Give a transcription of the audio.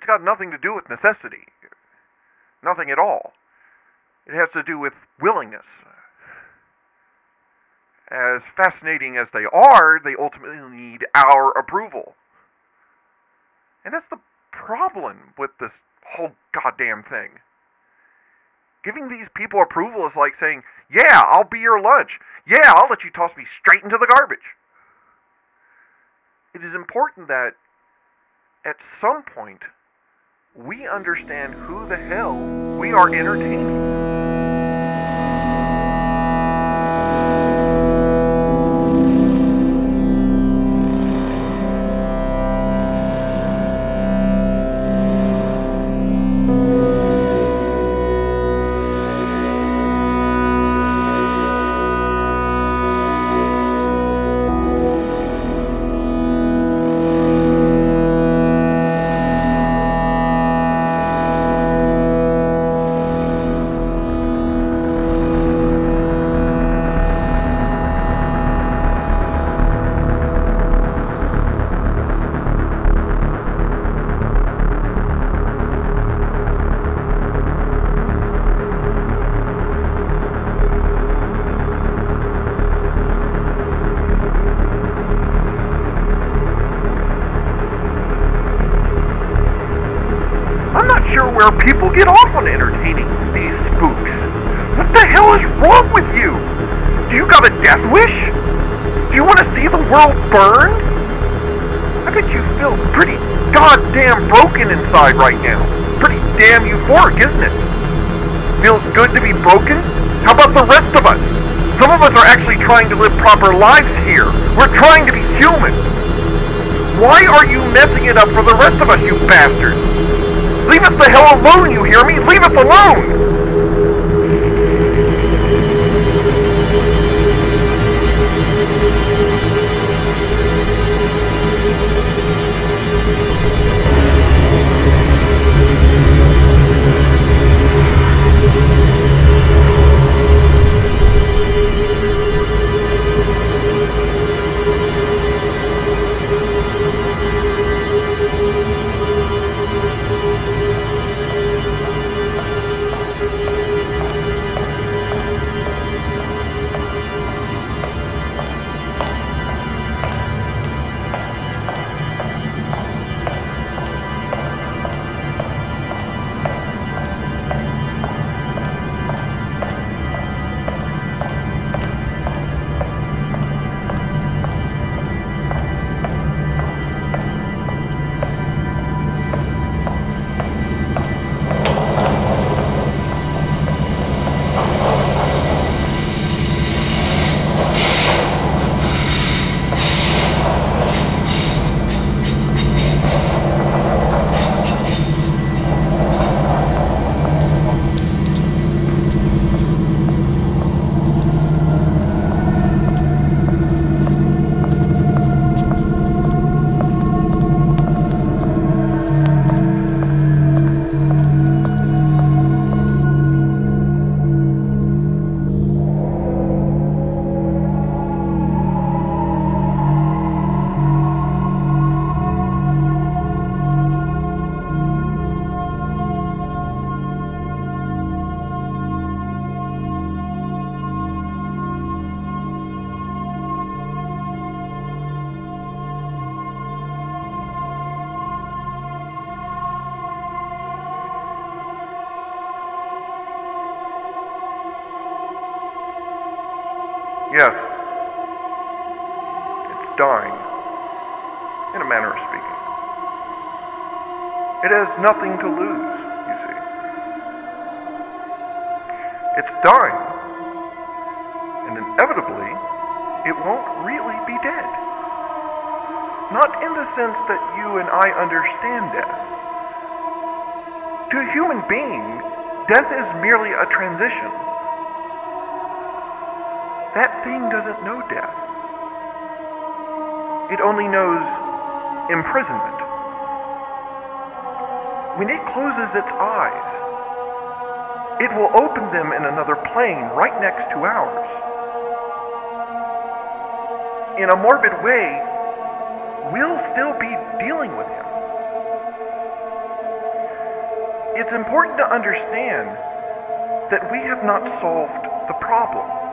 It's got nothing to do with necessity. Nothing at all. It has to do with willingness. As fascinating as they are, they ultimately need our approval. And that's the problem with this whole goddamn thing. Giving these people approval is like saying, yeah, I'll be your lunch. Yeah, I'll let you toss me straight into the garbage. It is important that at some point we understand who the hell we are entertaining. Where people get off on entertaining these spooks. What the hell is wrong with you? Do you got a death wish? Do you want to see the world burn? I bet you feel pretty goddamn broken inside right now. Pretty damn euphoric, isn't it? Feels good to be broken? How about the rest of us? Some of us are actually trying to live proper lives here. We're trying to be human. Why are you messing it up for the rest of us, you bastards? Leave us the hell alone, you hear me? Leave us alone! Yes. It's dying, in a manner of speaking. It has nothing to lose, you see. It's dying, and inevitably, it won't really be dead. Not in the sense that you and I understand death. To a human being, death is merely a transition. That thing doesn't know death. It only knows imprisonment. When it closes its eyes, it will open them in another plane right next to ours. In a morbid way, we'll still be dealing with him. It's important to understand that we have not solved the problem.